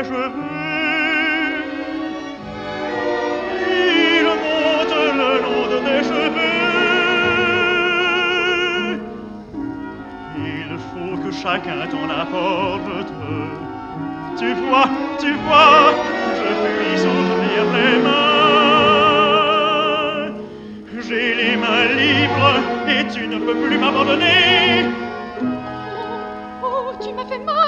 ses cheveux. Il monte le long de tes cheveux. Il faut que chacun t'en apporte. Tu vois, je puis s'ouvrir les mains. J'ai les mains libres et tu ne peux plus m'abandonner. Oh, tu m'as fait mal.